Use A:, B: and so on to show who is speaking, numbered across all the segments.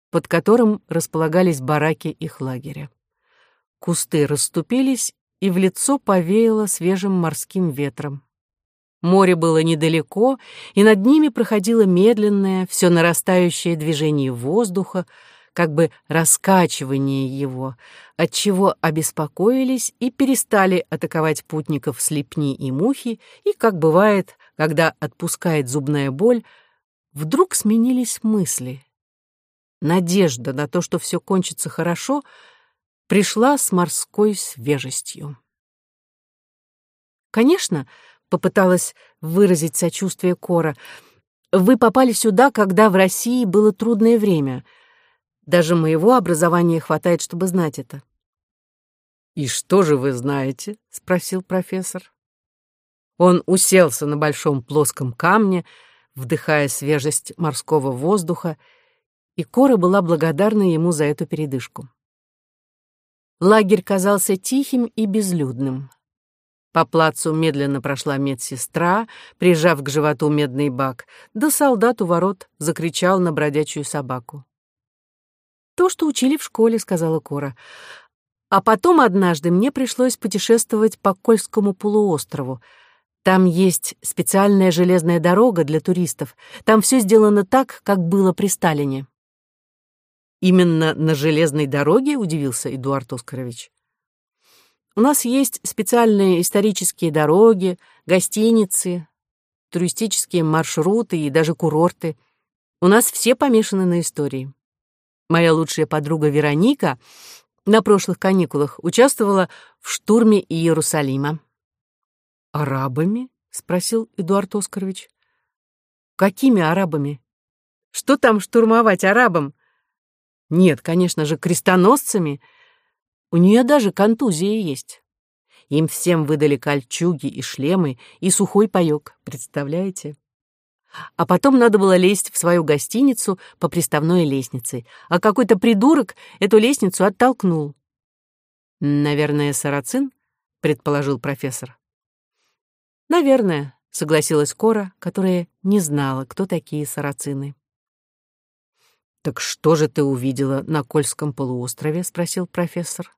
A: под которым располагались бараки их лагеря. Кусты расступились, и в лицо повеяло свежим морским ветром. Море было недалеко, и над ними проходило медленное, все нарастающее движение воздуха, как бы раскачивание его, отчего обеспокоились и перестали атаковать путников слепни и мухи, и, как бывает, когда отпускает зубная боль, вдруг сменились мысли. Надежда на то, что все кончится хорошо, пришла с морской свежестью. «Конечно», — попыталась выразить сочувствие Кора, «вы попали сюда, когда в России было трудное время. Даже моего образования хватает, чтобы знать это». «И что же вы знаете?» — спросил профессор. Он уселся на большом плоском камне, вдыхая свежесть морского воздуха, и Кора была благодарна ему за эту передышку. Лагерь казался тихим и безлюдным. По плацу медленно прошла медсестра, прижав к животу медный бак, да солдат у ворот закричал на бродячую собаку. «То, что учили в школе», — сказала Кора. «А потом однажды мне пришлось путешествовать по Кольскому полуострову. Там есть специальная железная дорога для туристов. Там все сделано так, как было при Сталине». «Именно на железной дороге?» — удивился Эдуард Оскарович. «У нас есть специальные исторические дороги, гостиницы, туристические маршруты и даже курорты. У нас все помешаны на истории. Моя лучшая подруга Вероника на прошлых каникулах участвовала в штурме Иерусалима». «Арабами?» — спросил Эдуард Оскарович. «Какими арабами? Что там штурмовать арабам? Нет, конечно же, крестоносцами. У нее даже контузия есть. Им всем выдали кольчуги и шлемы и сухой паёк, представляете? А потом надо было лезть в свою гостиницу по приставной лестнице, а какой-то придурок эту лестницу оттолкнул». «Наверное, сарацин?» — предположил профессор. «Наверное», — согласилась Кора, которая не знала, кто такие сарацины. «Так что же ты увидела на Кольском полуострове?» — спросил профессор.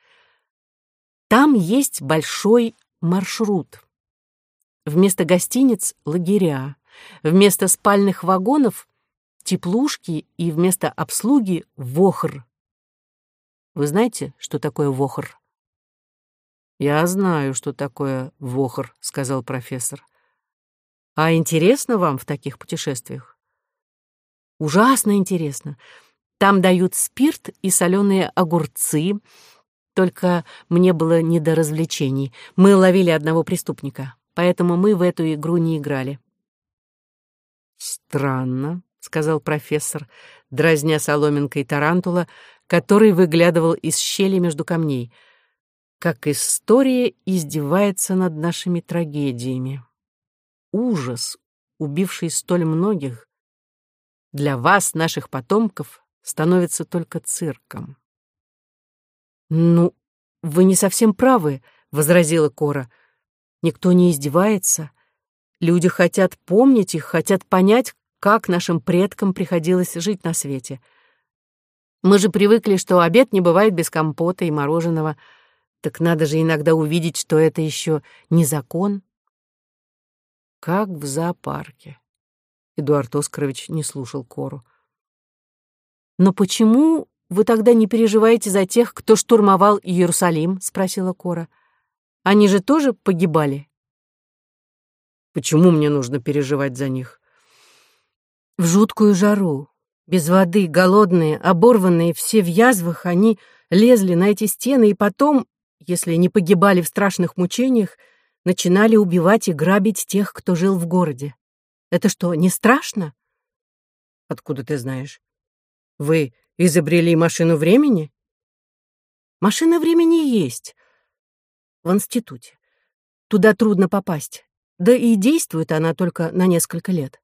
A: «Там есть большой маршрут. Вместо гостиниц — лагеря, вместо спальных вагонов — теплушки и вместо обслуги — вохр. Вы знаете, что такое вохр?» «Я знаю, что такое вохр», — сказал профессор. «А интересно вам в таких путешествиях?» «Ужасно интересно. Там дают спирт и соленые огурцы. Только мне было не до развлечений. Мы ловили одного преступника, поэтому мы в эту игру не играли». «Странно», — сказал профессор, дразня соломинкой тарантула, который выглядывал из щели между камней. «Как история издевается над нашими трагедиями. Ужас, убивший столь многих, для вас, наших потомков, становится только цирком». «Ну, вы не совсем правы», — возразила Кора. «Никто не издевается. Люди хотят помнить их, хотят понять, как нашим предкам приходилось жить на свете. Мы же привыкли, что обед не бывает без компота и мороженого. Так надо же иногда увидеть, что это еще не закон». «Как в зоопарке». Эдуард Оскарович не слушал Кору. «Но почему вы тогда не переживаете за тех, кто штурмовал Иерусалим?» — спросила Кора. «Они же тоже погибали?» «Почему мне нужно переживать за них?» «В жуткую жару, без воды, голодные, оборванные, все в язвах, они лезли на эти стены и потом, если не погибали в страшных мучениях, начинали убивать и грабить тех, кто жил в городе. Это что, не страшно?» «Откуда ты знаешь? Вы изобрели машину времени?» «Машина времени есть. В институте. Туда трудно попасть. Да и действует она только на несколько лет».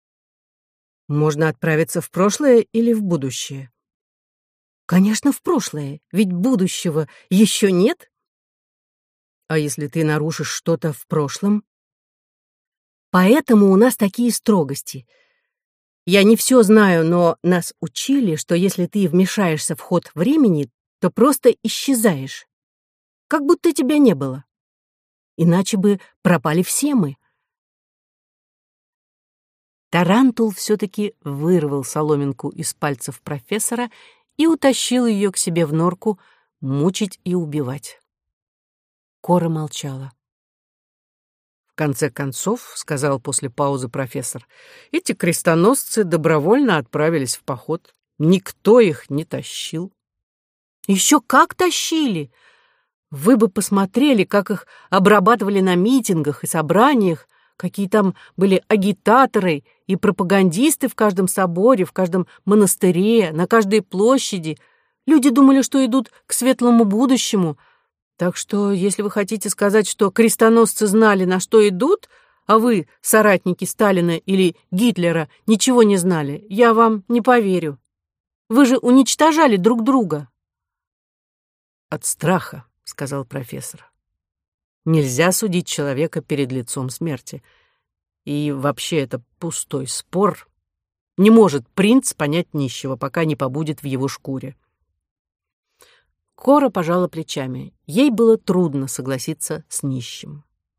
A: «Можно отправиться в прошлое или в будущее?» «Конечно, в прошлое, ведь будущего еще нет». «А если ты нарушишь что-то в прошлом?» «Поэтому у нас такие строгости. Я не все знаю, но нас учили, что если ты вмешаешься в ход времени, то просто исчезаешь, как будто тебя не было. Иначе бы пропали все мы. Тарантул все-таки вырвал соломинку из пальцев профессора и утащил ее к себе в норку мучить и убивать. Кора молчала. «В конце концов, — сказал после паузы профессор, — эти крестоносцы добровольно отправились в поход. Никто их не тащил». «Еще как тащили! Вы бы посмотрели, как их обрабатывали на митингах и собраниях, какие там были агитаторы и пропагандисты в каждом соборе, в каждом монастыре, на каждой площади. Люди думали, что идут к светлому будущему. Так что, если вы хотите сказать, что крестоносцы знали, на что идут, а вы, соратники Сталина или Гитлера, ничего не знали, я вам не поверю. Вы же уничтожали друг друга». «От страха», — сказал профессор. «Нельзя судить человека перед лицом смерти. И вообще это пустой спор. Не может принц понять нищего, пока не побудет в его шкуре». Кора пожала плечами. Ей было трудно согласиться с нищим.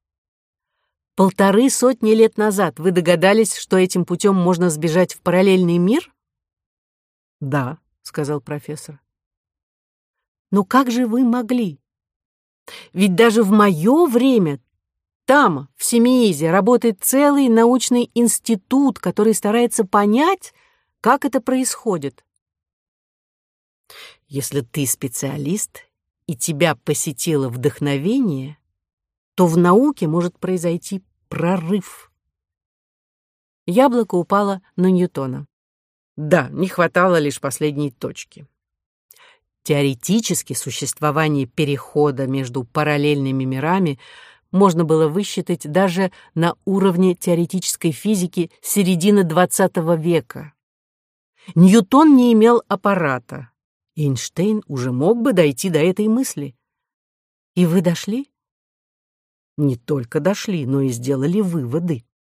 A: 150 лет назад вы догадались, что этим путем можно сбежать в параллельный мир? «Да», — сказал профессор. «Но как же вы могли? Ведь даже в мое время там, в Семиизе, работает целый научный институт, который старается понять, как это происходит». «Если ты специалист и тебя посетило вдохновение, то в науке может произойти прорыв». Яблоко упало на Ньютона. Да, не хватало лишь последней точки. Теоретически существование перехода между параллельными мирами можно было высчитать даже на уровне теоретической физики середины XX века. Ньютон не имел аппарата. Эйнштейн уже мог бы дойти до этой мысли. И вы дошли? Не только дошли, но и сделали выводы.